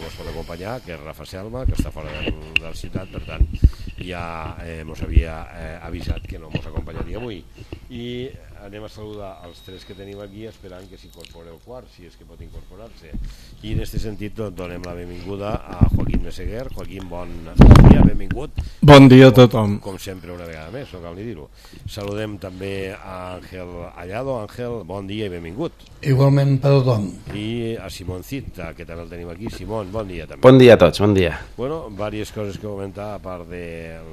ens pot acompanyar, que és Rafa Selma, que està fora de la ciutat, per tant ja ens havia avisat que no ens acompanyaria avui. I anem a saludar els tres que tenim aquí, esperant que s'incorpori el quart, si és que pot incorporar-se. I en aquest sentit donem la benvinguda a Joaquín Meseguer. Joaquín, bon dia, benvingut. Bon dia a tothom. Com sempre, una vegada més, no cal ni dir-ho. Saludem també a Ángel Allado. Ángel, bon dia i benvingut. Igualment per tothom. I a Simón Cid, que també el tenim aquí. Simón, bon dia també. Bon dia a tots, bon dia. Bueno, diverses coses que comentar, a part de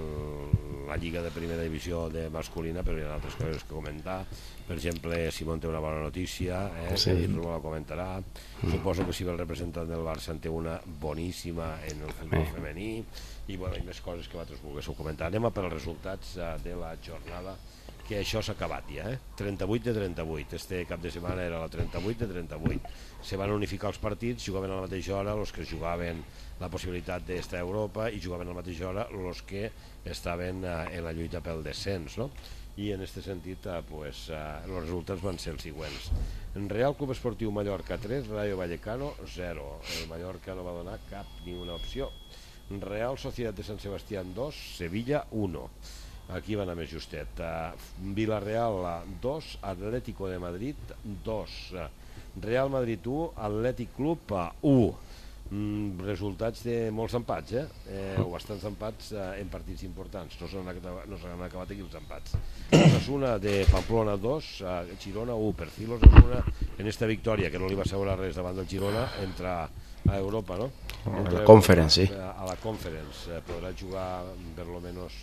la Lliga de Primera Divisió de masculina, però hi ha altres coses que comentar. Per exemple, Simón té una bona notícia, sí. que Roma la comentarà. Suposo que si ve el representant del Barça en té una boníssima en el futbol femení, i bueno, hi ha més coses que vosaltres volguéssiu comentar. Anem a per els resultats de la jornada, que això s'ha acabat ja, 38 de 38. Este cap de setmana era la 38 de 38. Se van unificar els partits, jugaven a la mateixa hora els que jugaven la possibilitat d'estar a Europa i jugaven a la mateixa hora els que estaven en la lluita pel descens, no? I en aquest sentit els resultats van ser els següents. Real Club Esportiu Mallorca 3, Rayo Vallecano 0. El Mallorca no va donar cap ni una opció. Real Sociedad de San Sebastián 2, Sevilla 1. Aquí va anar més justet. Villarreal 2, Atlético de Madrid 2, Real Madrid 1, Atlètic Club 1. Resultats de molts empats, o bastants empats en partits importants. No s'han acabat aquí els empats. Osasuna de Pamplona 2, Girona 1. Per fi l'Osasuna en esta victòria, que no li va assegurar res davant del Girona, entra a Europa, no? A la Conference, sí. A la Conference podrà jugar per lo menos,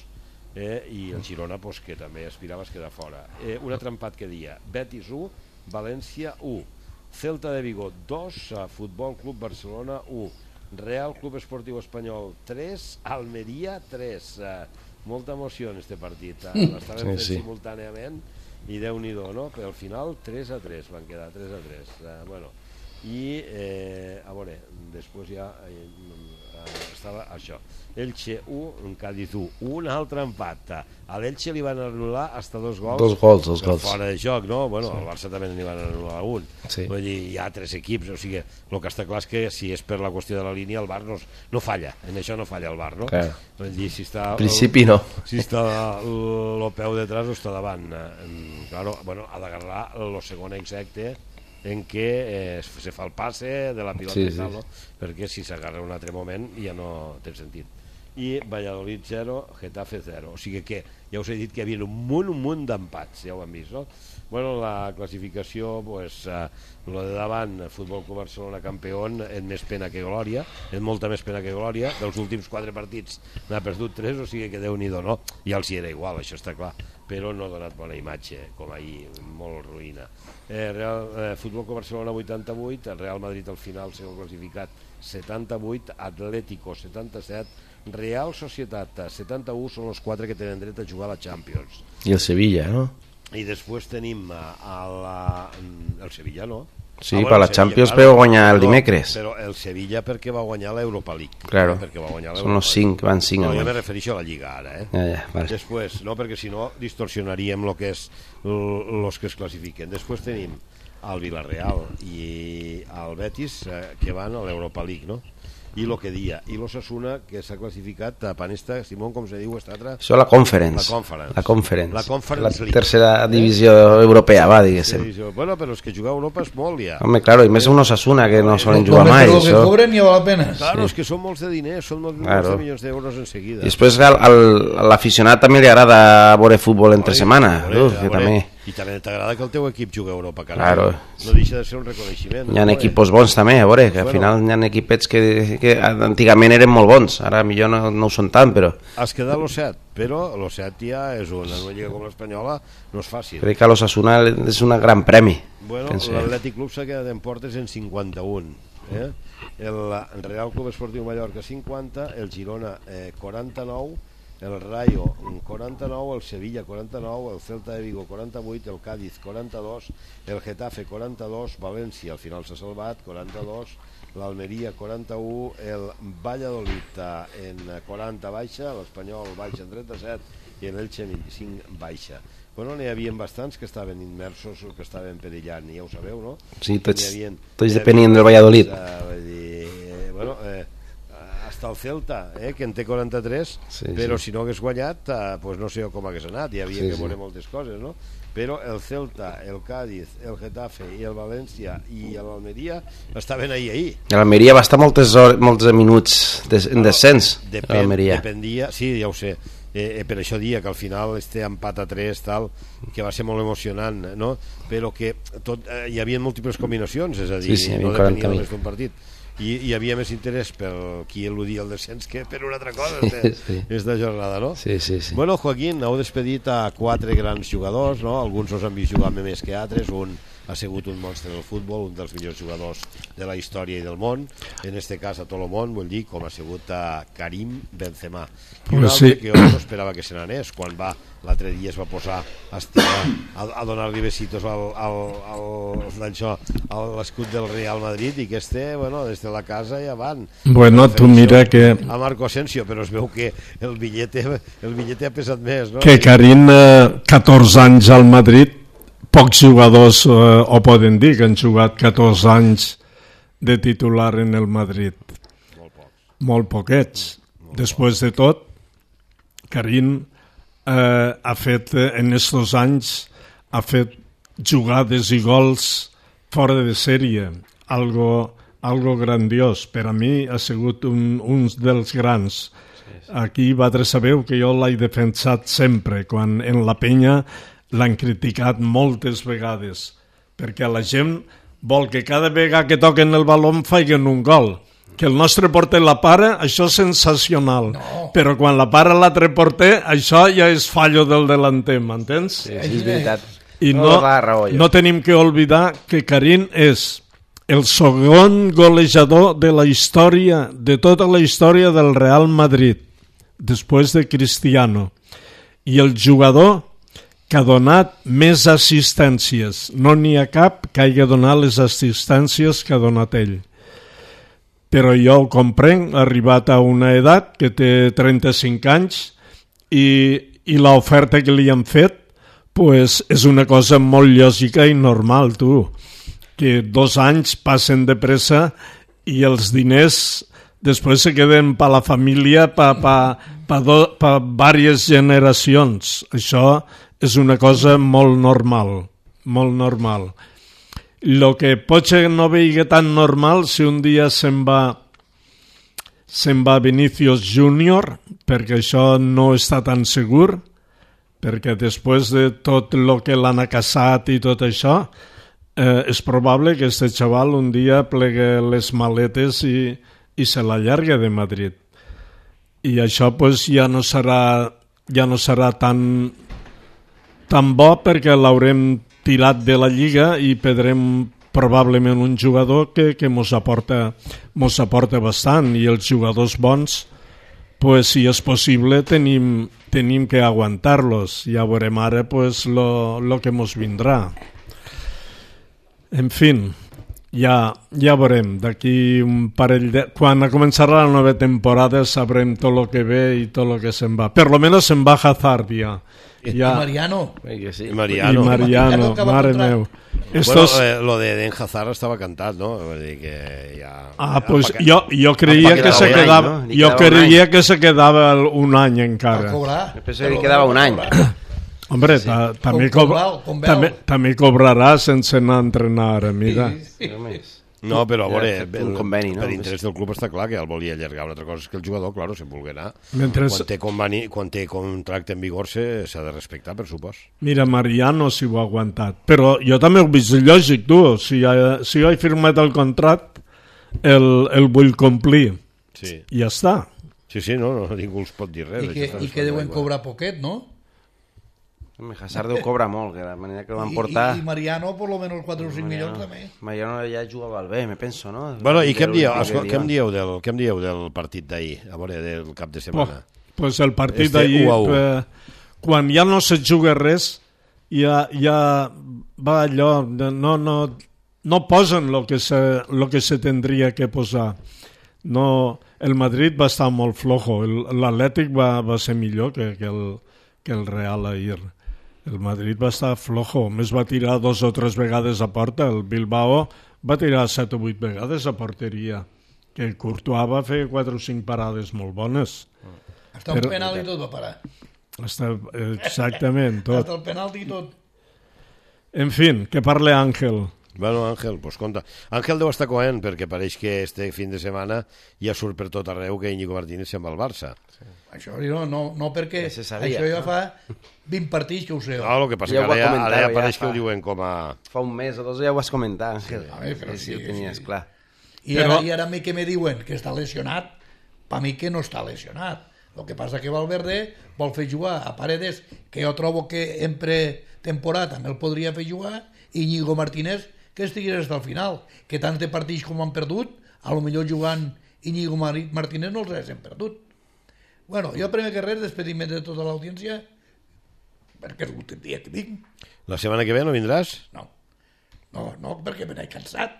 i el Girona que també aspirava a quedar fora. Un altre empat que dia: Betis 1, València 1, Celta de Vigo 2, Futbol Club Barcelona 1, Real Club Esportiu Espanyol 3, Almeria 3. Molta emoció en este partit. L'estaven fent simultàniament i Déu-n'hi-do, no? Però al final 3-3 van quedar, 3-3. Bueno, i a veure, després ja estava això: Elche 1, Cádiz 1. Un altre empat. A l'Elche li van anul·lar hasta dos gols fora de joc, no? Bueno, al Barça també n'hi van anul·lar un. Vull dir, hi ha 3 equips, o sigui, el que està clar és que si és per la qüestió de la línia, el VAR no falla, en això no falla el VAR, no? Vull dir, si està en principi no, si està el peu detrás o està davant. Claro, bueno, ha d'agarrar el segon exacte en què se fa el passe de la pilota i tal, no? Perquè si s'agarra un altre moment ja no té sentit. I Valladolid 0, Getafe 0. O sigui que ja us he dit que hi havia un munt d'empats, ja ho hem vist, no? Bueno, la classificació, pues, lo de davant, Futbol Club Barcelona campió, en més pena que glòria, en molta més pena que glòria. Dels últims 4 partits n'ha perdut 3, o sigui que Déu-n'hi-do, no? Ja els hi era igual, això està clar, però no ha donat bona imatge, com ahir, molt ruïna. Futbol Club Barcelona 88, el Real Madrid al final, segon classificat, 78, Atlético 77, Real Societat 71, són els 4 que tenen dret a jugar a la Champions. I el Sevilla, no? I després tenim el Sevilla, no? Sí, per la Champions va guanyar el dimecres. Però el Sevilla perquè va guanyar l'Europa League. Claro, són els 5, van 5. No, jo me refereixo a la Lliga ara, vale. Després, no, perquè si no distorsionaríem el que és els que es classifiquen. Després tenim el Villarreal i el Betis, que van a l'Europa League, no? I el que dia, i l'Osasuna, que s'ha classificat a Panesta, Simón, com se diu esta altra? Això la Conference. La Conference League. La tercera divisió europea, va, diguéssim. Bueno, però els que jugar a Europa és molt, ja. Home, claro, i més un Osasuna, que no solen jugar mai. Però el que cobren ja val la pena. Claro, és que són molts de diners, són molts de milions d'euros en seguida. I després a l'aficionat també li agrada veure futbol entre setmana, que també... I també t'agrada que el teu equip jugui a Europa, claro. No deixa de ser un reconeixement. Hi ha equips bons també, a veure, que al final hi ha equipets que antigament eren molt bons, ara millor no ho són tant, però... Has quedat l'7, però l'7 ja és una lliga com l'Espanyola, no és fàcil. Crec que l'Osasuna és un gran premi. Bueno, l'Atlètic Club s'ha quedat en portes en 51. El Real Club Esportiu Mallorca 50, el Girona 49, el Rayo 49, el Sevilla 49, el Celta de Vigo 48, el Cádiz 42, el Getafe 42, València al final s'ha salvat 42, l'Almeria 41, el Valladolid en 40 baixa, l'Espanyol baixa en 37 i l'Elche 25 baixa. Bueno, n'hi havia bastants que estaven immersos o que estaven perillant, ja ho sabeu, no? Sí, tots depenien del Valladolid. Bueno, està el Celta, que en té 43, però si no hagués guanyat, pues no sé com hagués anat, hi havia que veure moltes coses, no? Però el Celta, el Cádiz, el Getafe i el València i l'Almeria estaven ahir. L'Almeria va estar molts minuts en descens. Dependia, sí, ja ho sé. Per això dia que al final este empat a 3 tal, que va ser molt emocionant, no? Però que hi havia múltiples combinacions, és a dir, no depenia només d'un partit, i hi havia més interès per qui eludia el descens que per una altra cosa esta jornada, no? Sí. Bueno, Joaquín, heu despedit a 4 grans jugadors, no? Alguns us han vist jugar més que altres, un ha sigut un monstre del futbol, un dels millors jugadors de la història i del món, en este cas a tot el món, vull dir, com ha sigut a Karim Benzema. I un altre que jo no esperava que se n'anés, quan l'altre dia es va posar a donar-li besitos a l'escut del Real Madrid, i que bueno, des de la casa ja van. Bueno, tu mira que... A Marco Asensio, però es veu que el billete ha pesat més, no? Que Karim, 14 anys al Madrid, pocs jugadors ho poden dir que han jugat 14 anys de titular en el Madrid. Molt poquets. Després de tot, Karim ha fet en estos anys jugades i gols fora de sèrie, algo grandiós. Per a mi ha sigut un dels grans. Aquí vosaltres sabeu que jo l'he defensat sempre, quan en la penya l'han criticat moltes vegades, perquè la gent vol que cada vegada que toquen el baló facin un gol. Que el nostre porter la para, això és sensacional. No. Però quan la para l'altre porter, això ja és fallo del delanter, m'entens? Sí, és veritat. I no tenim que oblidar que Karim és el segon golejador de la història, de tota la història del Real Madrid, després de Cristiano. I el jugador que ha donat més assistències. No n'hi ha cap que hagi donat les assistències que ha donat ell. Però jo ho comprenc, ha arribat a una edat que té 35 anys i l'oferta que li han fet pues, és una cosa molt lògica i normal, tu. Que 2 anys passen de pressa i els diners després se queden per la família per diverses generacions. Això és una cosa molt normal, molt normal. Lo que potser no veig tan normal si un dia se'n va Vinicius Júnior, perquè això no està tan segur, perquè després de tot el que l'han acaçat i tot això, és probable que este xaval un dia plegue les maletes i se l'allarga de Madrid. I això pues, ja no serà tan bo perquè l'haurem tirat de la lliga i perdrem probablement un jugador que mos aporta bastant, i els jugadors bons pues, si és possible tenim que aguantar-los. Ja veurem ara pues, lo que mos vindrà. En fi, ja veurem d'aquí un parell de... Quan començarà la nova temporada sabrem tot el que ve i tot el que se'n va. Per lo menos se'n va Hazard ja. I Mariano. I Mariano, mare meu. Bueno, lo de Eden Hazard estava cantat, no? Vull dir que ja... Pues jo creia que se quedava... Jo creia que se quedava un any encara. Jo penso que li quedava un any. Hombre, també cobrarà sense anar a entrenar, mira. No, però a veure, un conveni, no? Per interès del club està clar que el volia allargar. Una altra cosa és que el jugador, claro, se'n vulgui anar. Quan té contracte en vigor s'ha de respectar, per supost. Mira, Mariano s'hi ho ha aguantat. Però jo també ho vist lògic, tu. Si jo he firmat el contracte, el vull complir. Sí. I ja està. Sí, no, ningú els pot dir res. I que deuen cobrar poquet, no? Hazard ho cobra molt, que la manera que el van portar... I Mariano, por lo menos 4 o 5 milions també. Mariano ja jugava al bé, me penso, no? Bueno, i què em dieu del partit d'ahir, a veure, del cap de setmana? Pues el partit d'ahir, quan ja no se juga res, ja va allò, no posen lo que se tendria que posar. No, el Madrid va estar molt flojo, l'Atlètic va ser millor que el Real ahir. El Madrid va estar flojo, més va tirar 2 o 3 vegades a porta, el Bilbao va tirar 7 o 8 vegades a porteria. que Courtois va fer 4 o 5 parades molt bones. Hasta un penal i tot va parar. Exactament, tot. Hasta el penalti i tot. En fi, que parle Àngel. Bueno, Àngel, pues compte. Àngel deu estar coent perquè pareix que este fin de setmana ja surt per tot arreu que Íñigo Martínez se'n va al Barça. Això no perquè Ja se sabia, això ja no? fa 20 partits que ho sé. No, el que passa Ja que ho va comentar, ara ja pareix fa- que ho diuen com a... Fa un mes o dos ja ho vas comentar, Àngel. A veure, però Sí, sí, ho tenies sí. clar. I ara a mi que me diuen que està lesionat, per mi que no està lesionat. El que passa que Valverde vol fer jugar a Paredes, que jo trobo que en pretemporada també el podria fer jugar, i Íñigo Martínez que estigués fins al final, que tants de partits com han perdut, a lo millor jugant Íñigo Martínez no els haguessin perdut. Bueno, jo primer que res despedim de tota l'audiència, perquè és l'últim dia que vinc. La setmana que ve no vindràs? No, perquè me n'he cansat.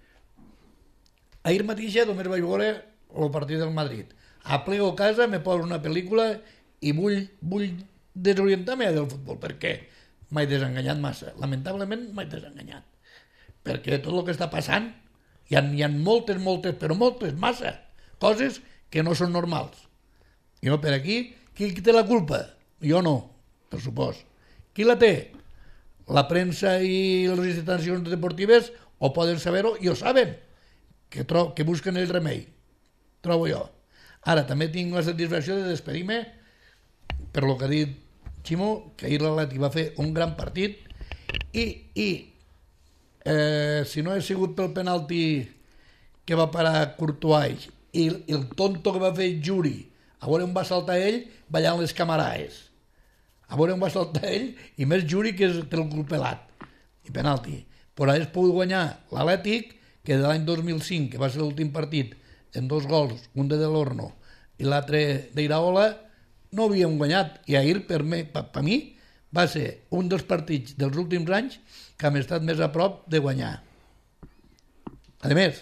Ahir mateix només vaig veure el partit del Madrid. Aplego a casa, me poso una pel·lícula i vull desorientar-me del futbol, perquè m'he desenganyat massa. Lamentablement m'he desenganyat. Perquè tot el que està passant, hi ha moltes, però moltes, massa, coses que no són normals. I no per aquí, qui té la culpa? Jo no, per supost. Qui la té? La premsa i les institucions deportives o poden saber-ho i ho saben, que busquen el remei, trobo jo. Ara també tinc la satisfacció de despedir-me per lo que ha dit Ximo, que ahir l'Atleti va fer un gran partit i si no hagués sigut pel penalti que va parar Courtois i el tonto que va fer Juri, a veure on va saltar ell ballant les camaraes, a veure on va saltar ell, i més Juri que és el culpelat, i penalti. Però hagués pogut guanyar l'Atlètic, que de l'any 2005, que va ser l'últim partit, en 2 gols, un de Delorno i l'altre d'Iraola, no havíem guanyat. I ahir, per mi, va ser un dels partits dels últims anys que hem estat més a prop de guanyar. A més,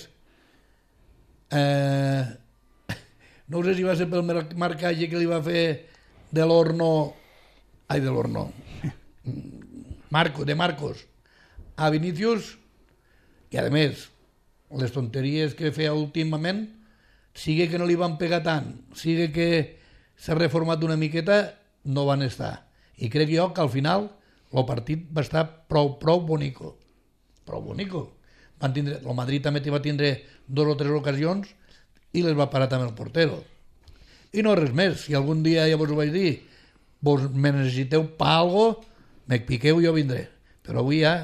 no sé si va ser pel marcatge que li va fer de Marcos a Vinícius, i a més les tonteries que feia últimament, sigui que no li van pegar tant, sigui que s'ha reformat una miqueta, no van estar. I crec jo que al final el partit va estar prou bonico. El Madrid també va tindre 2 o 3 ocasions i les va parar també el portero. I no res més. Si algun dia ja vos ho vaig dir, vos me necessiteu per algo, me piqueu i jo vindré. Però avui ja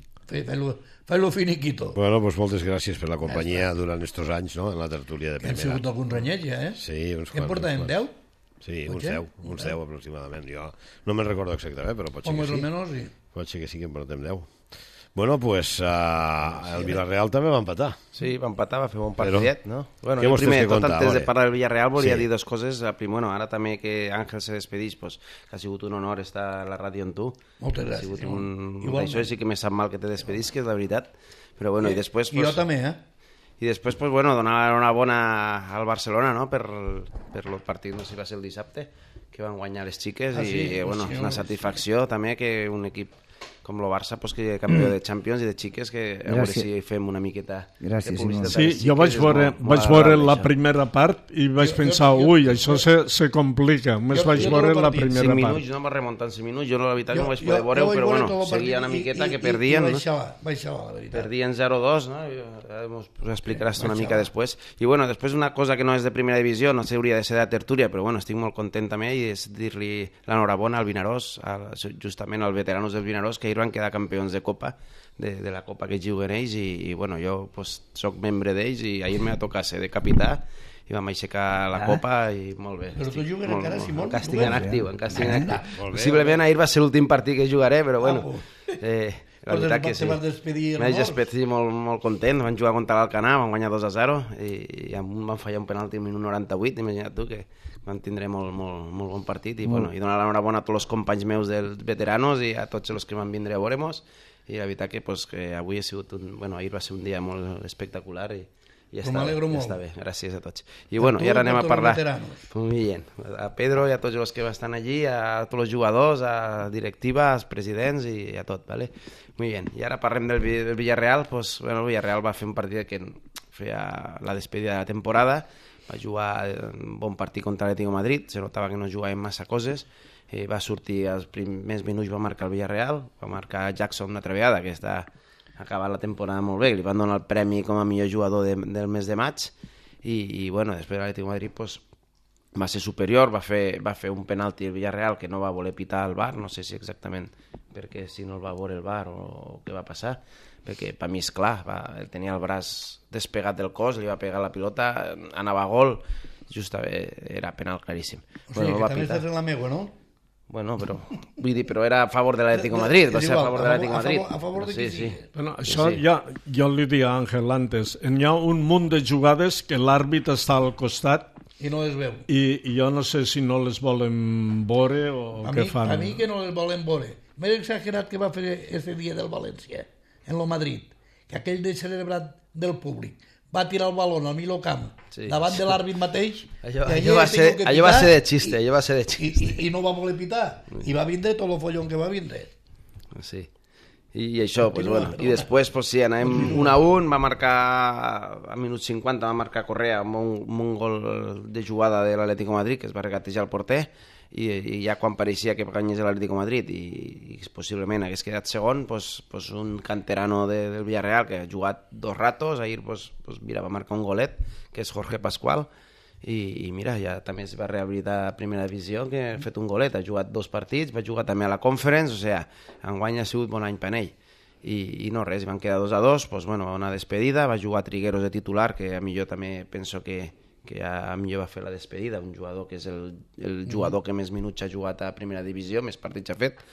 feu-lo finiquito. Bueno, pues moltes gràcies per la companyia durant estos anys, no?, en la tertúlia de Hem primera. sigut alguns anyets ja, eh? Sí, uns Què en quants. portàvem, 10? Sí, uns Potser? 10 aproximadament. Jo no me'n recordo exactament, però pot ser O que més o sí. menys, sí. Pot ser que sí que en portem 10. Bueno, pues el Villarreal també va empatar. Sí, va empatar, va fer un partidet, no? Bueno, què jo vos tens primer, que tot contar, antes de vale? parlar del Villarreal, volia Sí. dir 2 coses. Bueno, ara també que Àngel se despedís, pues, que ha sigut un honor estar a la ràdio amb tu. Moltes Ha gràcies, sigut Igualment. Això sí que me sap mal que te despedís, que és la veritat. Però bueno, i després... I jo també, eh? I després, pues, bueno, donar una bona al Barcelona, no?, per el partit, no sé si va ser el dissabte, que van guanyar les xiques, sí, bueno, sí, una satisfacció també que un equip com el Barça, pues, que campió de Champions i de xiques, que a veure Gràcies. si fem una miqueta Gràcies, de publicitat. Sí, a les jo vaig xiques, és veure, molt vaig veure agradable, la això. primera part i vaig pensar, ui, això se complica. Només Jo- vaig jo veure tot el la partit, 5 primera minuts, part. no va remuntar en 5 minuts, jo la veritat no Jo- vaig poder jo veure, vaig però veure bueno, tot el seguia una partit miqueta i- que i perdien, vaig no? xavar, la veritat. Perdien 0-2, no? Ja us explicaràs una mica després. I bueno, després una cosa que no és de primera divisió, no s'hauria de ser de tertúlia, però bueno, estic molt content també, i és dir-li l'enhorabona al Vinaròs, justament als veteranos del Vinaròs, que ahir van quedar campions de Copa, de la Copa que juguen ells, i bueno, jo pues, soc membre d'ells, i ahir m'ha tocat ser de capità, i vam aixecar la Copa, i molt bé. Però tu Estic jugues molt, encara, molt, Simón? en càstig en actiu, en càstig en actiu. Molt bé, Possiblement ahir va ser l'últim partit que jugaré, però bueno, la Però veritat que te sí. vas despedir M'he hermós. despedir molt content. Van jugar contra l'Alcanar, van guanyar 2-0 i van fallar un penalti al minut 98, imagina't tu, que van tindre molt bon partit, i bueno, i donar l'enhorabona a tots els companys meus dels veteranos i a tots els que van vindre a veure-mos, i la veritat que, pues, que avui ha sigut ahir va ser un dia molt espectacular, i ja està, m'alegro ja molt. està bé, gràcies a tots. I bueno, tu i ara i a anem a tots els parlar veteranos. molt bien, a Pedro i a tots els que estan allí, a tots els jugadors, a directiva, als presidents i a tot, ¿vale? Muy bien. I ara parlem del Villarreal. Pues, bueno, el Villarreal va fer un partit que feia la despedida de la temporada, va jugar un bon partit contra l'Atlético de Madrid, se notava que no jugàvem massa coses, va sortir als primers minuts, va marcar el Villarreal, va marcar Jackson una altra vegada, que està acabant la temporada molt bé, li van donar el premi com a millor jugador del mes de maig, i bueno, després l'Atlético de Madrid pues, va ser superior, va fer un penalti al Villarreal que no va voler pitar al VAR, no sé si exactament perquè si no el va veure el VAR o què va passar, perquè per mi és clar, ell tenia el braç despegat del cos, li va pegar la pilota, anava a gol, era penal claríssim. O sigui, que també estàs en la meua, no? Bueno, però era a favor de l'Atlético de Madrid, va ser a favor de l'Atlético de Madrid. A favor de qui sí. Bueno, això ja, jo li dic a Àngel antes, hi ha un munt de jugades que l'àrbit està al costat i no les veu. I jo no sé si no les volen veure o què fan. A mi que no les volen veure. Més exagerat que va fer ese dia del València, en lo Madrid, que aquell de celebrat del públic va tirar el balón al mig camp davant de l'àrbit mateix. Allò va ser de xiste, I no va voler pitar. I va vindre tot el follon que va vindre. Sí. I això, pues, bueno. I després, pues, sí, anàvem 1-1, va marcar a minut 50, va marcar Correa amb un gol de jugada de l'Atlético de Madrid, que es va regatejar el porter, i ja quan pareixia que guanyés l'Atlético de Madrid i possiblement hagués quedat segon, pues, un canterano del Villarreal que ha jugat 2 ratos, ahir mira, va marcar un golet, que és Jorge Pascual, i mira, ja també es va rehabilitar a primera divisió, que ha fet un golet, ha jugat 2 partits, va jugar també a la Conference, o sigui, enguany ha sigut bon any per ell. I no res, van quedar 2-2, pues, bueno, va una despedida, va jugar Trigueros de titular, que a millor també penso que a millor va fer la despedida, un jugador que és el jugador que més minuts ha jugat a primera divisió, més partits ha fet,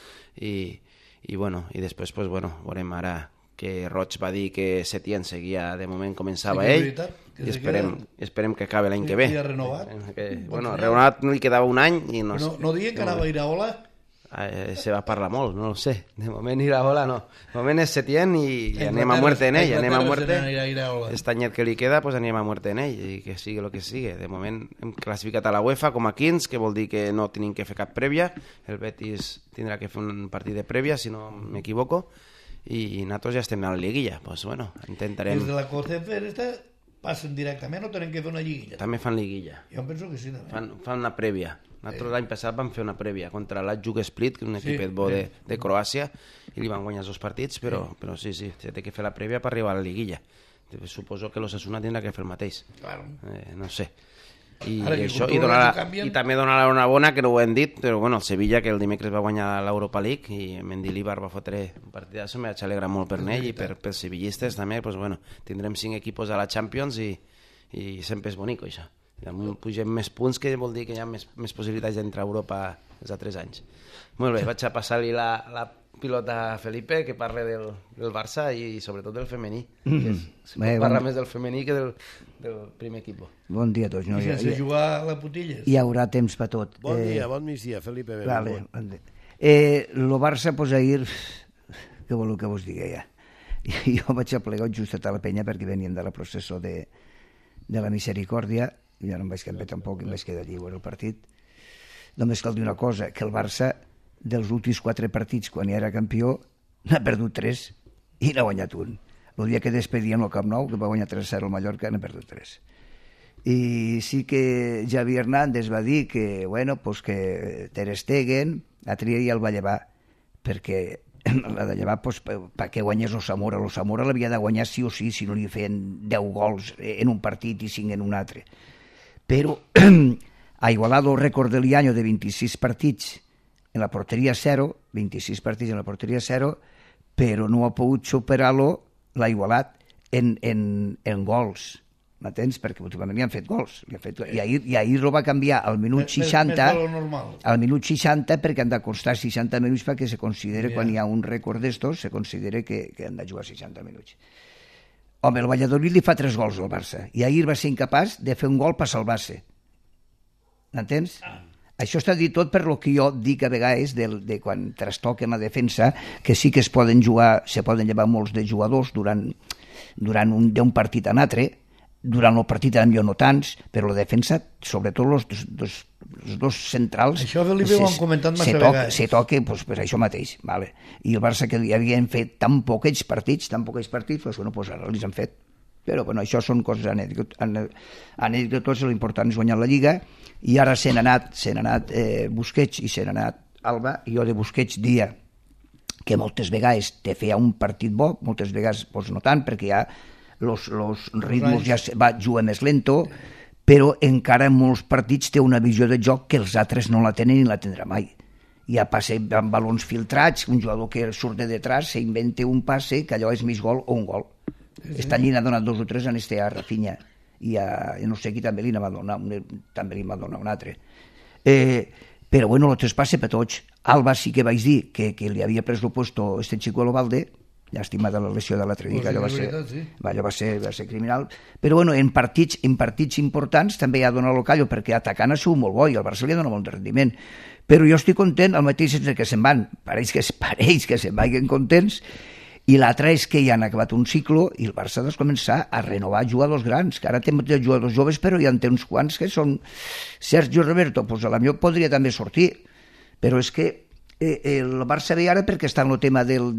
i bueno, i després, pues, bueno, veurem ara que Roig va dir que Setién seguia, de moment començava ell, i esperem que acabi l'any que ve. Ja renovat. Bueno, renovat li quedava un any i no sé. No diuen que anava a Iraola? Se va parlar molt, no ho sé. De moment Iraola no. De moment és Setién i anem a muerte en ell. Anem a muerte. Aquest anyet que li queda, pues anem a muerte en ell, i que sigui el que sigui. De moment hem classificat a la UEFA com a 15, que vol dir que no tenim que fer cap prèvia. El Betis tindrà que fer un partit de prèvia, si no m'equivoco, i nosaltres ja estem a la liguilla. Pues bueno, intentarem... Des de la CONCACAF esta passen directament o tenen que fer una lliguilla? També fan liguilla. Jo penso que sí, també. Fan una prèvia. Nosaltres l'any passat vam fer una prèvia contra l'Hajduk Split, que és un equipet bo de Croàcia, i li van guanyar 2 partits, però sí, se té que fer la prèvia per arribar a la liguilla. Suposo que l'Osasuna tindrà que fer el mateix. Claro. No sé. I també donar l'enhorabona, que no ho hem dit, però bueno, el Sevilla, que el dimecres va guanyar l'Europa League i Mendilibar va fotre un partidazo, em vaig alegrar molt per ell i pels sevillistes també, pues bueno, tindrem 5 equipos a la Champions i sempre és bonic això. Pugem més punts, que vol dir que hi ha més possibilitats d'entrar a Europa els altres anys. Molt bé, vaig a passar-li la pilota a Felipe, que parla del Barça i sobretot del femení. Parla més del femení que del primer equip. Bon dia a tots. I sense jugar a la Putilles. Hi haurà temps per tot. Bon dia, bon migdia, Felipe. El Barça, pues, ahir, què voleu que vos digui ja? Jo vaig a plegar just a la penya perquè veníem de la processó de la Misericòrdia, i ja no em vaig canviar tampoc, em vaig quedar lliure el partit. Només cal dir una cosa, que el Barça, dels últims 4 partits, quan ja era campió, n'ha perdut 3 i n'ha guanyat un. El dia que despedien el Camp Nou, que va guanyar 3-0 al Mallorca, n'ha perdut 3. I sí que Xavi Hernández va dir que, bueno, pues que Ter Stegen a Trier ja el va llevar, perquè l'ha de llevar perquè guanyés el Zamora. El Zamora l'havia de guanyar sí o sí, si no li feien 10 gols en un partit i 5 en un altre. Però ha igualado el récord del año de 26 partits en la porteria 0, 26 partits en la porteria 0, però no ha pogut superar-lo, l'ha igualat en gols. M'entens? Perquè últimament li han fet gols. I ahir lo va canviar al minut 60, al minut 60, perquè han de costar 60 minuts perquè se considera, quan hi ha un rècord d'estos, se considera que han de jugar 60 minuts. Home, el Valladolid li fa 3 gols al Barça, i ahir va ser incapaç de fer un gol per salvar-se. M'entens? Això està dit tot per lo que jo dic a vegades de quan trastoquen la defensa, que sí que se poden llevar molts de jugadors durant d'un partit a l'altre, durant el partit millor no tants, però la defensa, sobretot els dos centrals, això Felipe ho han comentat massa vegades, se toca per això mateix, i el Barça, que li havien fet tan poquets partits, doncs, bueno, ara els han fet, Però bueno, això són coses anècdotes, l'important és guanyar la Lliga, i ara se n'ha anat Busquets i se n'ha anat Alba, i jo de Busquets dia que moltes vegades te feia un partit bo, moltes vegades pues, no tant, perquè ja los ritmes ja juga més lento, però encara en molts partits té una visió de joc que els altres no la tenen ni la tindrà mai. Ja passa amb balons filtrats, un jugador que surt de detrás s'inventa un passe que allò és mig gol o un gol. Esta llina ha donat 2 o 3 a Rafinha, i no sé qui també li va donar un altre. Però bueno, el traspàs per tots. Alba sí que vaig dir que li havia pres el puesto este Chico Lovalde, llàstima de la lesió de l'altre dia, allò va ser criminal, però bueno, en partits importants també ha donat el callo, perquè atacant ha sigut molt bo i el Barça li ha donat molt de rendiment, però jo estic content, el mateix és que se'n van, pareix que se'n vagin contents, i l'altre és que ja han acabat un cicle i el Barça ha de començar a renovar jugadors grans, que ara té jugadors joves però ja en té uns quants que són Sergio Roberto, doncs a la millor podria també sortir, però és que el Barça ve ara perquè està en el tema del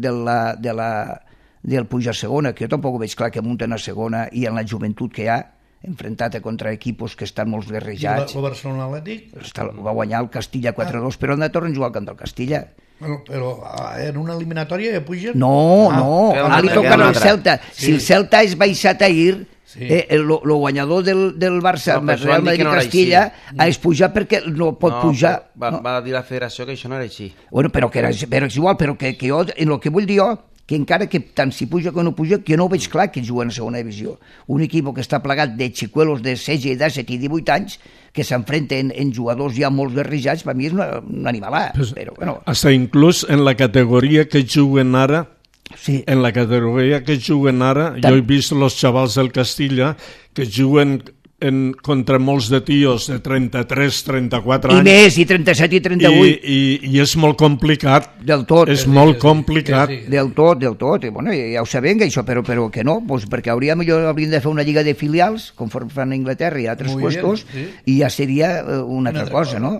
pujar a segona, que jo tampoc veig clar que munten a segona, i en la joventut que hi ha, enfrontat contra equipos que estan molt guerrejats. El Barcelona Atlètic? Va guanyar el Castilla 4-2, però han de tornar a jugar al camp del Castilla. Però en una eliminatòria ja pugen? No, ara li toquen al Celta. Si el Celta és baixat ahir, el guanyador del Barça, Real Madrid-Castilla, és pujar perquè no pot pujar. Va dir la federació que això no era així. Bueno, però és igual, però que jo, en el que vull dir jo, que encara que tant si puja com no puja, que no ho veig clar que juguen a segona divisió. Un equip que està plegat de xicuelos de 16, 17 i 18 anys que s'enfrenten en jugadors ja molt guerrejats, per mi és un animalà. Però, bueno. Hasta inclús en la categoria que juguen ara, sí. En la categoria que juguen ara, jo he vist els xavals del Castilla que juguen contra molts de tios de 33, 34 anys. I més, i 37 i 38. I és molt complicat. Del tot. És molt complicat. Del tot. I, bueno, ja ho sabem, que això, però que no, doncs perquè hauríem de fer una lliga de filials, conforme fan a Anglaterra i a altres puestos, i ja seria una altra cosa, no?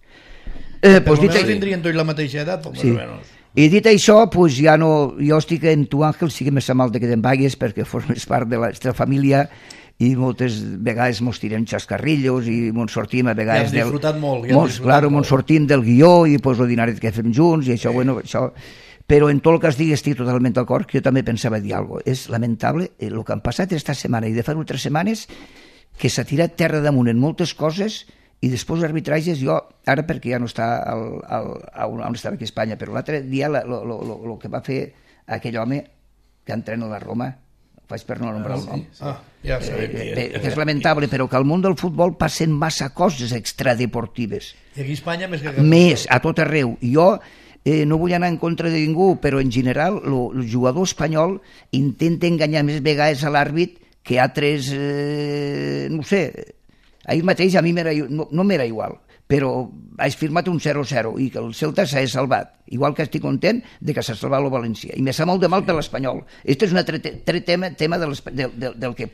Però tindrien tots la mateixa edat, més o menys. I dit això, pues ja no, jo estic en tu, Àngel, sí que me sap mal de que te'n vagues perquè formes part de la nostra família i moltes vegades mos tirem xascarrillos i mos sortim a vegades ja hem disfrutat molt. Mos sortim del guió i pues, el dinaret que fem junts i això, bueno, això... Però en tot el que estic totalment d'acord, que jo també pensava dir alguna cosa. És lamentable el que han passat esta setmana i de fa 3 setmanes que s'ha tirat terra damunt en moltes coses i després arbitratges, jo, ara perquè ja no està on estava aquí a Espanya, però l'altre dia el que va fer aquell home que entrena a la Roma, faig per no nombrar el nom. Ja sabem que és lamentable, però que al món del futbol passen massa coses extradeportives. I aquí a Espanya més a tot arreu. Jo no vull anar en contra de ningú, però en general el jugador espanyol intenta enganyar més vegades a l'àrbit que altres, no sé, ahir mateix a mi no m'era igual, però has firmat un 0-0 i que el Celta s'ha salvat, igual que estic content de que s'ha salvat el València, i me sap molt de mal per l'Espanyol. Este és un altre tema del que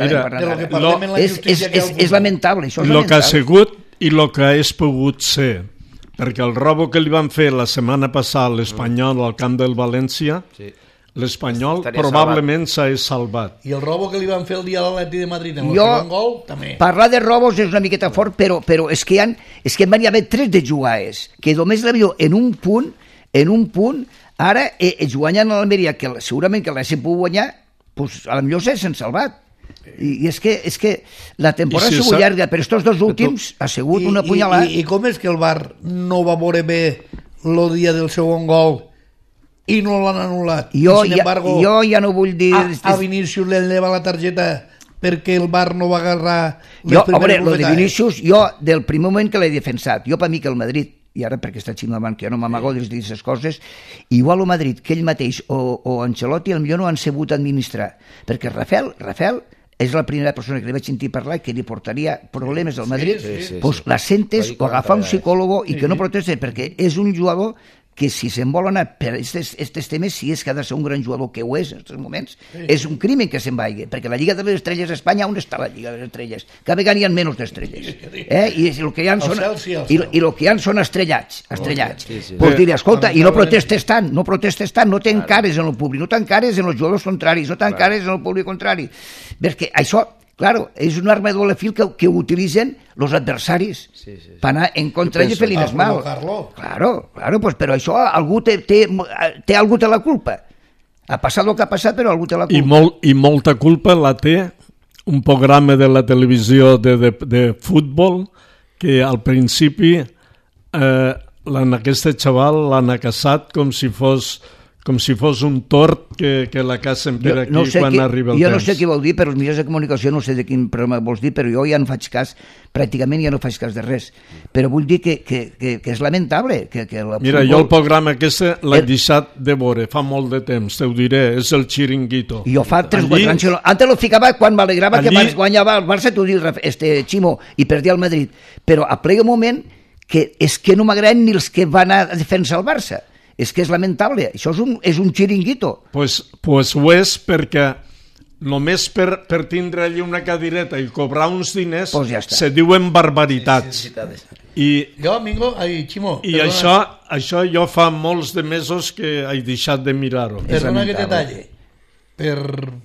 parlem. És lamentable, això és lamentable. El que ha sigut i el que és pogut ser, perquè el robo que li van fer la setmana passada a l'Espanyol al camp del València, l'Espanyol probablement s'ha salvat. I el robo que li van fer el dia a l'Atlètic de Madrid en el segon gol, també. Parlar de robos és una miqueta fort, però és que en van haver 3 de jugades, que només l'havia en un punt, ara guanyant a l'Almeria, que segurament que l'haguessin pogut guanyar, doncs potser s'han salvat. I és que la temporada ha sigut llarga, però estos 2 últims ha sigut una punyalada. I com és que el VAR no va veure bé el dia del segon gol i no l'han anul·lat? Jo ja no vull dir... A Vinícius li lleva la targeta perquè el VAR no va agarrar les primeres bufetades. Lo de Vinícius, jo, del primer moment que l'he defensat, jo per mi que el Madrid, i ara perquè està ximamant que jo no m'amago de dir aquestes coses, igual el Madrid que ell mateix o Ancelotti potser no han sabut administrar, perquè Rafael és la primera persona que li vaig sentir parlar que li portaria problemes al Madrid, doncs la sentes o agafar un psicòlogo i que no proteste, perquè és un jugador que si se'n vol anar per aquests temes, si és que ha de ser un gran jugador, que ho és en aquests moments, és un crimen que se'n vagi, perquè la Lliga de les Estrelles a Espanya, on està la Lliga de les Estrelles? Cada vegada n'hi ha menys d'estrelles. I el que hi ha són estrellats. Pues dir, escolta, i no protestes tant, no t'encares en el públic, no t'encares en els jugadors contraris, no t'encares en el públic contrari. Perquè això, claro, és un arma de doble fil que utilitzen los adversaris per anar en contra i fer-li més mal. Claro, pues, però això algú té algú té la culpa. Ha passat el que ha passat, però algú té la culpa. I molta culpa la té un programa de la televisió de futbol que al principi aquest xaval l'han acaçat com si fos un tort que la cacen per aquí quan arriba el temps. Jo no sé què vol dir, però els mitjans de comunicació no sé de quin programa vols dir, però jo ja no faig cas, pràcticament ja no faig cas de res. Però vull dir que és lamentable. Mira, jo el programa aquest l'he deixat de veure fa molt de temps, te ho diré, és el Chiringuito. Jo fa 3 o 4 anys, antes lo ficava quan m'alegrava que guanyava el Barça, t'ho dius, Ximo, i perdia el Madrid. Però a ple moment que és que no m'agraden ni els que van a defensar el Barça. És que és lamentable, això és un xiringuito. Pues ho és perquè només per tindre allí una cadireta i cobrar uns diners se diuen barbaritats. Ximo, i això jo fa molts de mesos que he deixat de mirar-ho. Perdona que te talle. Per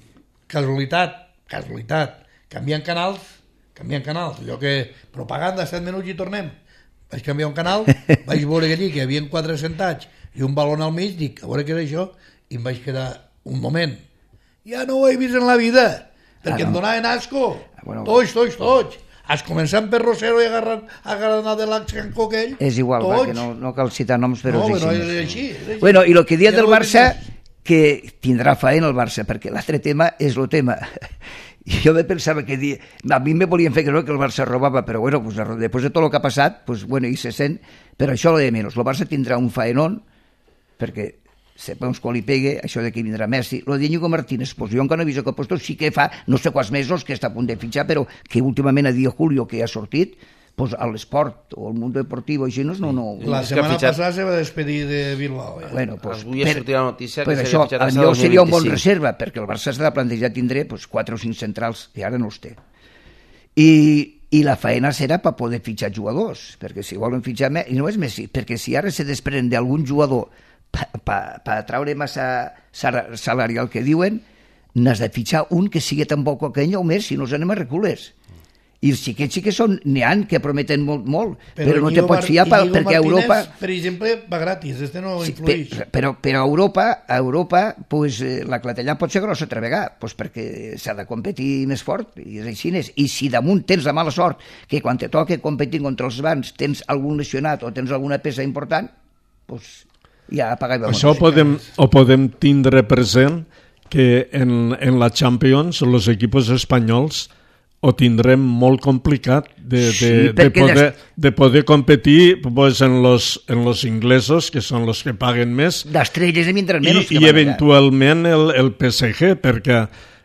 casualitat, canviant canals, allò que propaganda 7 minuts i tornem. Vaig canviar un canal, vaig veure que allí que hi havia 4 sentats i un balon al mig, dic, a veure què és això, i em vaig quedar un moment. Ja no ho he vist en la vida, perquè em donaven asco, tots. Has començant per Rosero i agarrant de l'Axcancó aquell. És igual, perquè no cal citar noms, però és així. Bueno, i el que dia del Barça, que tindrà faena el Barça, perquè l'altre tema és el tema. Jo pensava que a mi me volien fer creure que el Barça robava, però bueno, pues, després de tot el que ha passat, pues, bueno, i se sent, però això lo de menys. El Barça tindrà un faenón, perquè sepons quan li pegue, això de que vindrà Messi. Lo de Íñigo Martínez, pues jo encara no he vist que puesto, sí que fa no sé quants mesos que està a punt de fitxar, però que últimament a dia Julio que ha sortit, pues a l'esport o al món deportiu així no. La setmana passada se va despedir de Bilbao. Bueno, pues, avui ha sortit la notícia que això, allò seria un bon reserva, perquè el Barça s'ha de plantejar tindre 4 o 5 centrals, i ara no els té. I la faena serà per poder fitxar jugadors, perquè si volen fitxar i no és Messi, perquè si ara se desprèn d'algun jugador per traure massa salarial que diuen, n'has de fitxar un que sigui tan bo aquell o més, si no els anem a recules. I els xiquets sí que n'hi ha que prometen molt, però no te pots fiar perquè Europa... Per exemple, va gratis, no influeix. Però a Europa pues, la clatellà pot ser grossa altra vegada, pues, perquè s'ha de competir més fort, i és així. I si damunt tens la mala sort que quan te toca competir contra els bans tens algun lesionat o tens alguna peça important, pues, ja apaga i això ho podem tindre present que en la Champions els equipos espanyols ho tindrem molt complicat de poder competir pues, en los inglesos, que són els que paguen més, d'estrelles de mentre menys, i eventualment el PSG, perquè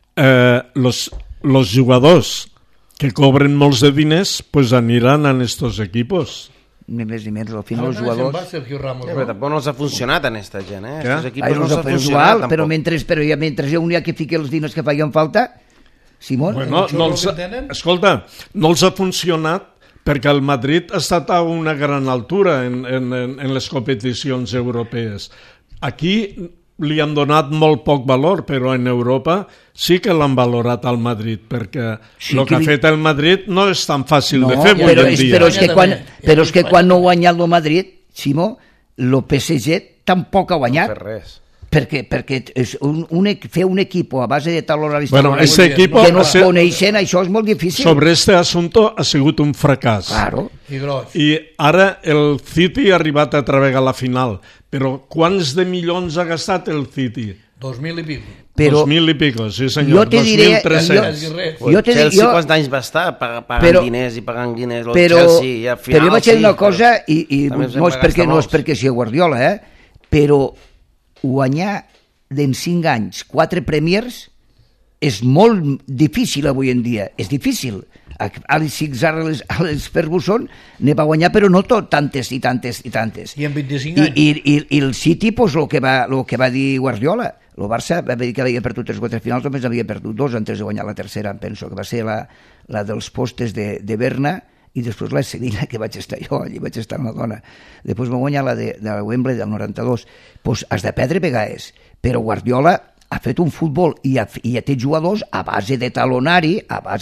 los jugadors que cobren molts de diners pues, aniran a estos equipos. Ni més ni menys, al final els jugadors... Però tampoc no els ha funcionat en esta gent, eh? Estos equipos no els ha funcionat, però mentre hi ha un que fiqui els diners que feien falta, Simón, bueno, escolta, no els ha funcionat perquè el Madrid ha estat a una gran altura en les competicions europees. Aquí li han donat molt poc valor, però en Europa sí que l'han valorat al Madrid, perquè el que ha fet el Madrid no és tan fàcil de fer avui en dia. Però és que quan no ha guanyat el Madrid, Simó, el PSG tampoc ha guanyat. No fer res. Perquè fer un equip a base de tal horaris que no es coneixen, això és molt difícil. Sobre este assunto ha sigut un fracàs. Claro. I ara el City ha arribat a treballar a la final, però quants de milions ha gastat el City? 2.000 i pico. 2.000 i pico, sí senyor, 2.300. Chelsea quants anys va estar pagant diners i pagant diners, però jo vaig dir una cosa, i no és perquè sigui Guardiola, però guanyar en 5 anys 4 Premiers és molt difícil avui en dia, és difícil. Alex Ferguson ne va guanyar, però no tantes i tantes i tantes. I en 25 anys. I el City, pues, el que va dir Guardiola, el Barça va dir que havia perdut 3 o 4 finals, només havia perdut 2 antes de guanyar la tercera, em penso, que va ser la dels postes de Berna, i després la Sevilla, que vaig estar jo, allí vaig estar amb la dona. Després va guanyar la de Wembley del 92. Pues has de perdre vegades, però Guardiola ha fet un futbol i té jugadors a base de talonari,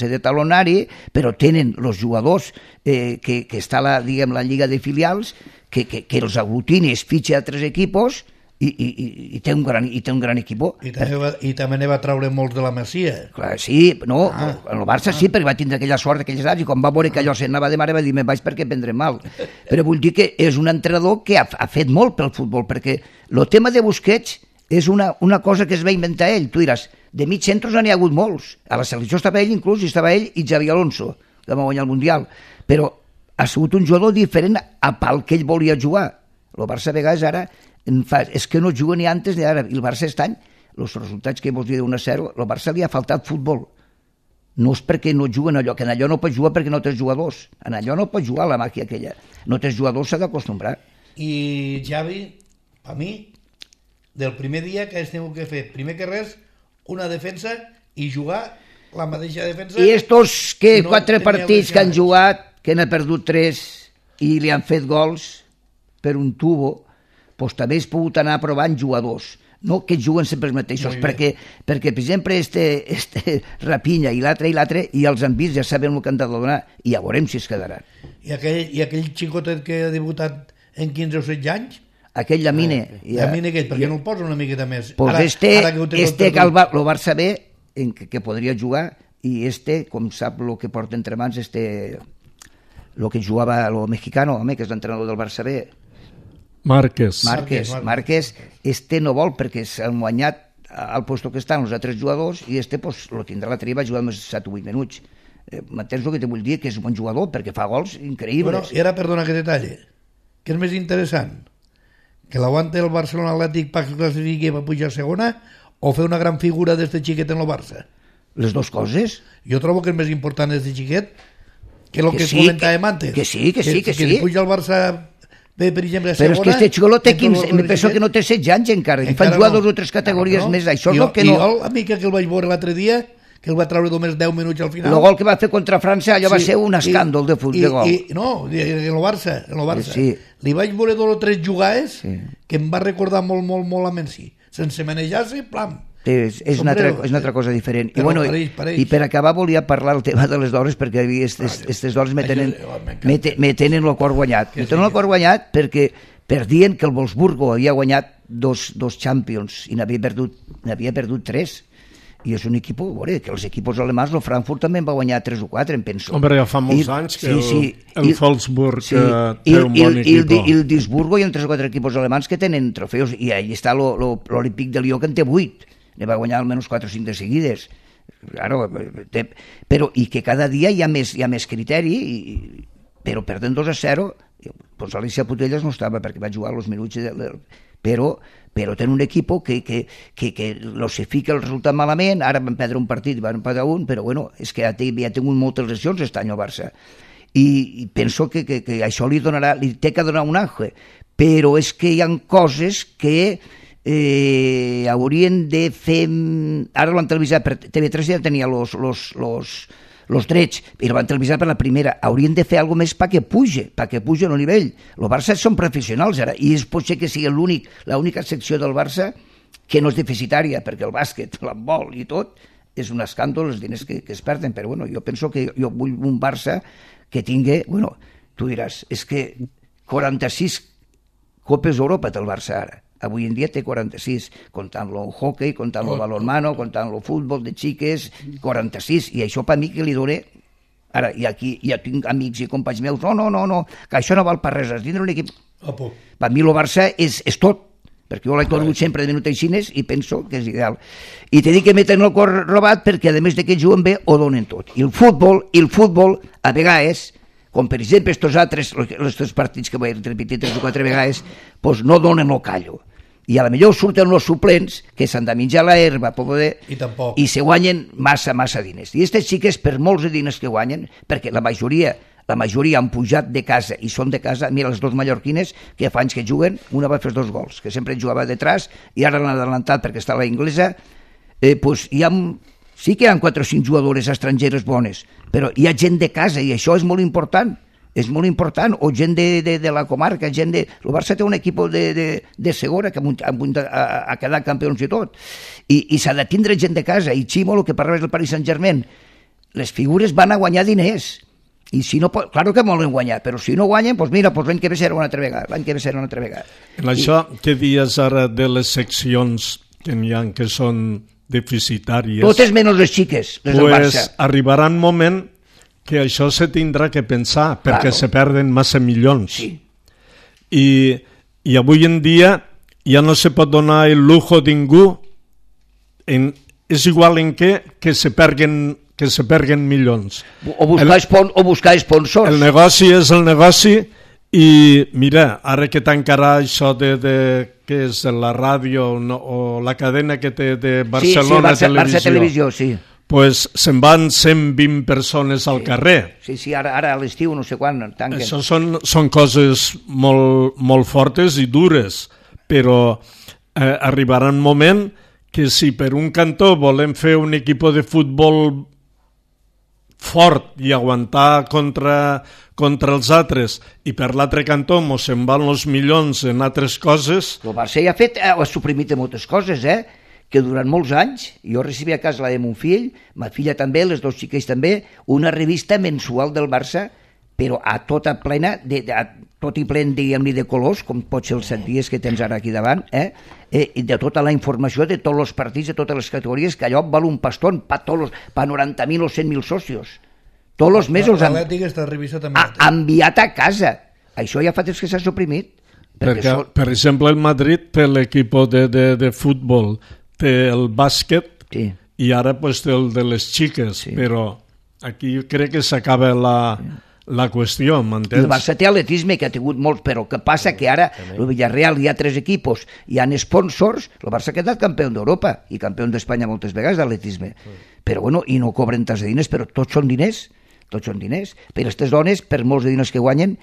però tenen els jugadors que està la lliga de filials, que els aglutina i es fitxa a 3 equipos, i té un gran equip. I també ne va treure molts de la Masia. Clar, sí, no, en el Barça sí, perquè va tindre aquella sort d'aquelles edats, i quan va veure que allò s'anava de mare va dir, me'n vaig perquè prendré mal. Però vull dir que és un entrenador que ha fet molt pel futbol, perquè el tema de Busquets és una cosa que es va inventar ell. Tu diràs, de mig centros n'hi ha hagut molts. A la selecció estava ell inclús, i estava ell i Xavi Alonso, que va guanyar el Mundial. Però ha sigut un jugador diferent a pel que ell volia jugar. El Barça a vegades ara és que no juga ni antes ni ara. I el Barça aquest any, els resultats que vols dir d'1-0, el Barça li ha faltat futbol. No és perquè no juguen allò, que en allò no pots jugar perquè no tens jugadors. En allò no pots jugar la màquina aquella. No tens jugadors, s'ha d'acostumbrar. I Xavi, a mi, del primer dia que has tingut que fer, primer que res, una defensa i jugar la mateixa defensa. I estos que 4 partits que han jugat, que n'ha perdut 3 i li han fet gols per un tubo, doncs també has pogut anar provant jugadors, no que juguen sempre els mateixos, perquè per exemple este Rapinya i l'altre i els han vist, ja saben el que han de donar, i ja veurem si es quedaran. I aquell xicotet que ha debutat en 15 o 16 anys? Aquell Lamine. Lamine aquell, per què no el posa una miqueta més? Pues que el Barça ve que podria jugar, i com sap el que porta entre mans, el que jugava el mexicano, que és l'entrenador del Barça B, Márquez, no vol perquè s'han guanyat al lloc que estan els altres jugadors, i lo tindrà la triba, jugar més 7 o 8 minuts. M'entens el que te vull dir? Que és un bon jugador perquè fa gols increïbles. I ara, perdona que detalle, què és més interessant? Que l'aguante el Barcelona Atlètic perquè classifiqui i va pujar a segona, o fer una gran figura d'este xiquet en el Barça? Les dues coses. Jo trobo que és més important este xiquet que el que comentàvem antes. Que sí. Que si puja el Barça... Bé, per exemple, però és que este xicolo té 15, em penso que no té 16 anys encara, i fan jugar 2 o 3 categories més, això és el que no... I el mica que el vaig veure l'altre dia, que el va treure només 10 minuts al final... El gol que va fer contra França, allò va ser un escàndol de gol. No, en el Barça. Li vaig veure 2 o 3 jugades que em va recordar molt a Messi. Sense manejar-se, plam. És una altra cosa diferent. I per acabar volia parlar el tema de les dones, perquè aquestes dones me tenen el cor guanyat. Me tenen el cor guanyat perquè perdien que el Wolfsburgo havia guanyat dos Champions i n'havia perdut 3. I és un equip, que els equipos alemans, el Frankfurt també en va guanyar 3 o 4, em penso. Hombre, ja fa molts anys que el Wolfsburg té un bon equip. I el Duisburgo hi ha 3 o 4 equipos alemans que tenen trofeus, i allà està l'Olímpic de Lió, que en té 8. Ne va guanyar almenys 4 o 5 de seguides. Claro, però i que cada dia hi ha més criteri, però perden 2-0. Pues Alicia Putellas no estava perquè va jugar els minuts, però tenen un equip que no se fica el resultat malament. Ara van perdre un partit, van empatar un, però bueno, és que ja ha tingut moltes lesions aquest any al Barça, i penso que això li té que donar un àngel, però és que hi ha coses que haurien de fer... Ara l'han televisat per TV3, ja tenia els drets, i el van televisar per la primera. Haurien de fer alguna més perquè puja el nivell. El Barça són professionals ara, i és potser que sigui l'única secció del Barça que no és deficitària, perquè el bàsquet, l'handbol i tot, és un escàndol els diners que es perden, però bueno, jo penso que jo vull un Barça que tingui... Bueno, tu diràs, és que 46 Copes d'Europa té el Barça ara. Avui en dia té 46, comptant-lo en hockey, comptant-lo en balonmano, comptant-lo en futbol de xiques, 46, i això per mi que li dona... Ara, i aquí ja tinc amics i companys meus, no, que això no val per res, has de tindre un equip... Per mi el Barça és tot, perquè jo l'he conegut sempre de minut aixines i penso que és ideal. I t'he dit que m'he tenit el cor robat perquè, a més de que juguen bé, ho donen tot. I el futbol, a vegades, com per exemple els 3 partits que vaig repetir 3 o 4 vegades, doncs no donen el callo. i a la millor surten els suplents que s'han de menjar la herba I se guanyen massa diners. I aquestes xiques, per molts de diners que guanyen, perquè la majoria han pujat de casa i són de casa, mira les dos mallorquines que fa anys que juguen, una va fer els 2 gols, que sempre jugava detrás i ara l'han adelantat perquè està la inglesa, pues sí que hi ha 4 o 5 jugadores estrangeres bones, però hi ha gent de casa i això és molt important. És molt important, o gent de la comarca, gent de... El Barça té un equip de segona que ha quedat campions i tot, i s'ha de tindre gent de casa, i Ximo, el que parlaves del Paris Saint-Germain, les figures van a guanyar diners, i si no, claro que volen guanyar, però si no guanyen, doncs mira, l'any que ve serà una altra vegada. En això, què dies ara de les seccions que n'hi ha que són deficitàries? Totes menys les xiques, les del Barça. Pues arribarà un moment que això se tindrà que pensar, perquè se perden massa milions. Sí. I avui en dia ja no se pot donar el lujo a ningú, és igual en què, que se perden milions. O buscar sponsors. El negoci és el negoci, i mira, ara que tancarà això que és la ràdio o la cadena que té de Barcelona Televisió. Barça Televisió, sí. Pues se'n van 120 persones al carrer. Sí, ara a l'estiu no sé quan tanquen. Això són coses molt fortes i dures, però arribarà un moment que si per un cantó volem fer un equip de futbol fort i aguantar contra els altres, i per l'altre cantó mos se'n van els milions en altres coses... El Barça ja ha suprimit moltes coses, que durant molts anys, jo recibia a casa la de mon fill, ma filla també, les 2 xiques també, una revista mensual del Barça, però a tota plena, tot i plen, diguem-li, de colors, com pot ser els 7 dies que tens ara aquí davant, i de tota la informació de tots els partits, de totes les categories, que allò val un pastón pa 90.000 o 100.000 socios. Tots els mesos han enviat a casa. Això ja fa temps que s'ha suprimit. Perquè, per exemple, el Madrid té l'equip de futbol, té el bàsquet, sí, i ara pues, té el de les xiques, sí, però aquí crec que s'acaba la qüestió, m'entens? El Barça té atletisme, que ha tingut molts, però que passa que ara el Villarreal hi ha 3 equipos, hi ha sponsors, el Barça ha quedat campió d'Europa i campió d'Espanya moltes vegades d'atletisme, però bueno, i no cobren tants de diners, però tots són diners, però aquestes dones, per molts de diners que guanyen,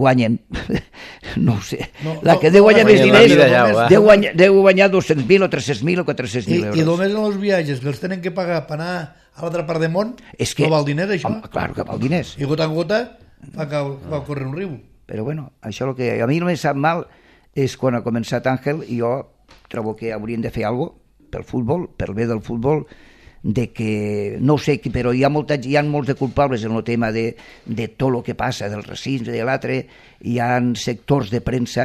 no ho sé, la que deu guanyar més diners deu guanyar 200.000 o 300.000 o 400.000 euros. I només en els viatges que els tenen que pagar per anar a l'altra part del món, no val diners, això? Clar que val diners. I gota en gota va córrer un riu. Però bueno, això que a mi no me sap mal és quan ha començat Àngel, i jo trobo que haurien de fer alguna cosa pel futbol, pel bé del futbol, de que, no ho sé, però hi ha molts de culpables en el tema de tot el que passa, del racisme, de l'altre, hi ha sectors de premsa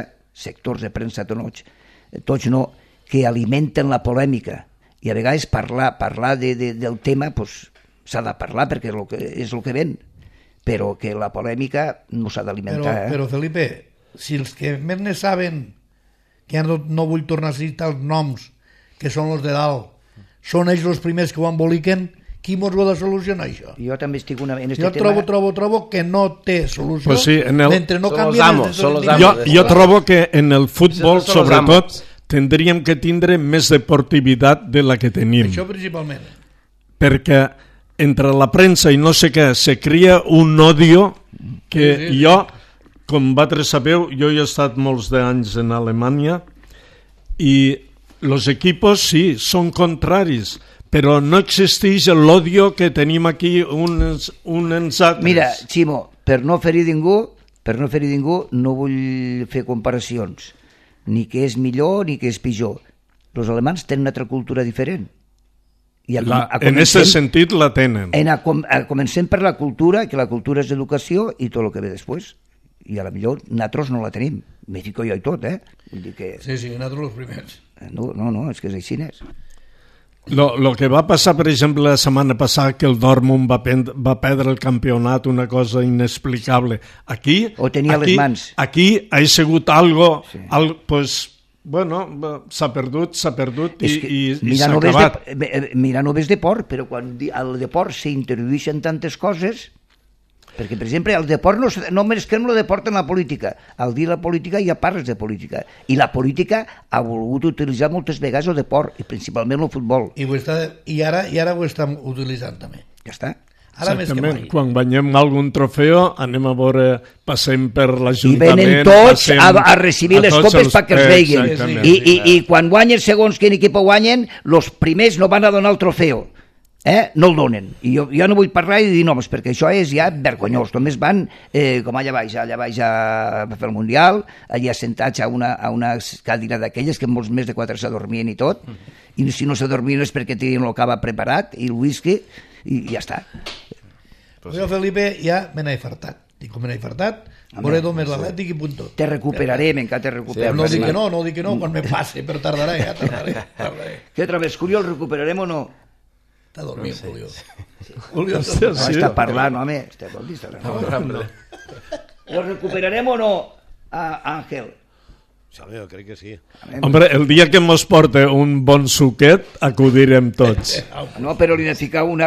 tots no, que alimenten la polèmica, i a vegades parlar del tema s'ha de parlar perquè és el que ven, però que la polèmica no s'ha d'alimentar. Però Felipe, si els que més ne saben, que ja no vull tornar a citar els noms, que són els de dalt, són ells els primers que ho emboliquen, qui mos ho ha de solucionar, això? Jo també estic en aquest tema... trobo que no té solució, pues sí, mentre no canvien... Jo trobo que en el futbol, sobretot, tindríem que tindre més deportivitat de la que tenim. Això principalment. Perquè entre la premsa i no sé què, se cria un odio que jo, com vosaltres sabeu, jo he estat molts d'anys en Alemanya, i los equipos sí, són contraris, però no existeix l'odio que tenim aquí uns altres. Mira, Ximo, per no ferir ningú no vull fer comparacions, ni que és millor ni que és pitjor. Els alemans tenen una altra cultura diferent. En aquest sentit la tenen. Comencem per la cultura, que la cultura és educació i tot el que ve després. I a la millor nosaltres no la tenim. Me fico jo i tot, Vull dir que... Sí, nosaltres els primers. No, és que és així. Lo que va passar, per exemple, la setmana passada, que el Dortmund va perdre el campionat, una cosa inexplicable. Aquí... O tenia les mans. Aquí ha sigut algo... Sí. Pues, bueno, s'ha perdut i s'ha acabat. Mira, no ves de port, però quan al de port s'introdueixen tantes coses... Perquè, per exemple, el deport no mesclem el deport en la política. Al dir la política ja parles de política. I la política ha volgut utilitzar moltes vegades el deport, i principalment el futbol. I ara ho estem utilitzant també. Ja està. Ara més que mai. Quan guanyem algun trofeu anem a veure, passem per I l'Ajuntament, venen tots a recibir les copes perquè es veien. Exactament. I quan guanyen, segons quin equip guanyen, els primers no van a donar el trofeu. No el donen. I jo no vull parlar i dir noms, perquè això és ja vergonyós. Només van, com allà baix a fer el Mundial, allà assentats a una cadira d'aquelles que molts més de 4 s'adormien i tot, i si no s'adormien és perquè tenien el cava preparat i el whisky, i ja està. Jo, Felipe, ja me n'he fartat. I com me n'he fartat, veuré només l'Atlètic i punto. Te recuperaré, m'encanta recuperar. No dic que no, quan me passe, però tardaré, ja tardaré. Què trobes, Julio, el recuperarem o no? Està dormint, Julio. Hòstia, No, sí. està parlant, home. El recuperarem o no, Àngel? Sí, jo crec que sí. Hombre, el dia que mos porte un bon suquet, acudirem tots. No, però li he de ficar una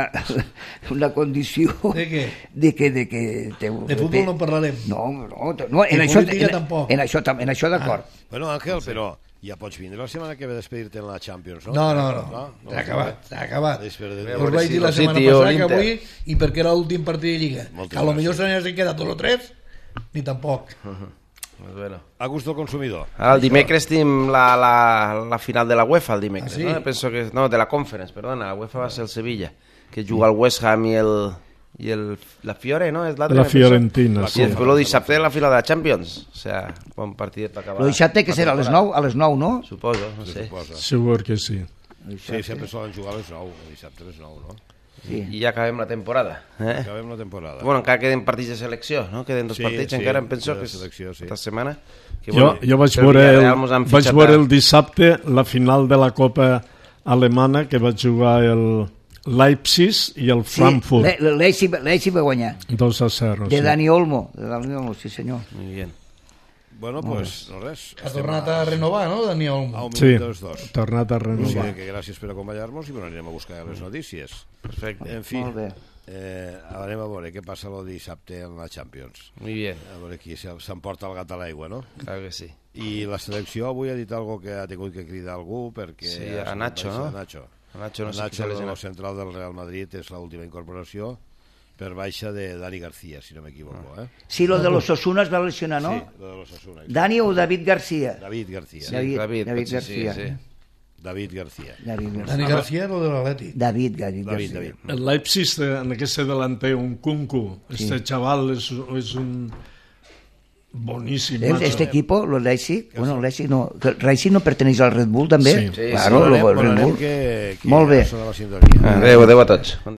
condició De què? de que De futbol no en parlarem. No, en De això, política tampoc. en això d'acord. Bueno, Àngel, però ja pots vindre la setmana que ve a despedir-te en la Champions, no? No. S'ha acabat. Després de... Us vaig dir la setmana passada que avui, i perquè era l'últim partit de Lliga. Moltes Que a lo millor gràcies. se n'hagi quedat 2 o 3, ni tampoc. Pues bueno. A gust del consumidor. Ara, el dimecres tenim la final de la UEFA, el dimecres. Ah, sí? No? Penso que, no, de la Conference, perdona. La UEFA va ser el Sevilla, que juga el West Ham i la Fiore, no? És l'altre, La penso. Fiorentina, I sí. després el dissabte de la final de la Champions. O sea, bon partit per acabar. El dissabte que serà a les 9, no? Suposo, no sé. Suposa. Segur que sí. Sí, sempre solen jugar a les 9, el dissabte a les 9, no? Sí. I ja acabem la temporada. Acabem la temporada. Bueno, encara queden partits de selecció, no? Queden 2 Sí, partits, sí, encara em penso de que és selecció, sí. esta setmana. Que, Jo vaig pel Villarreal mos han vaig fitxat veure el dissabte la final de la Copa Alemana que va jugar el Leipzig i el Frankfurt. Sí, l'Eixi va guanyar. 2-0. De Dani Olmo, sí senyor. Muy bien. Bueno, pues, no res. Ha tornat a renovar, no, Dani A Olmo? un Sí, minut dels dos. tornat a Sí, renovar. que gràcies per acompanyar-nos i bueno, anirem a buscar les notícies. Perfecte. En fi, Molt bé. anem a veure què passa el dissabte en la Champions. Muy bien. A veure qui s'emporta el gat a l'aigua, no? Claro que sí. I la selecció avui ha dit algo que ha tingut que cridar algú perquè... Sí, a Nacho, no? A Nacho. A Nacho no sé Nacho, què se el lesionat. central del Real Madrid, és l'última incorporació per baixa de Dani García, si no m'equivoco. Sí, lo de los Osasuna es va lesionar, no? Sí, lo de los Osasuna. Dani o David García? David García. David potser García. Sí. David García. Dani García, lo de l'Atlètic. David García. David. El Leipzig, en ese delantero, un Kunku. Este chaval es un buenísimo. Este equipo, los Leipzig, bueno, Leipzig no, Leipzig no perteneix al Red Bull també? Sí. Claro, el Red Bull. que Molt bé. sona la sintonia. Adéu a tots.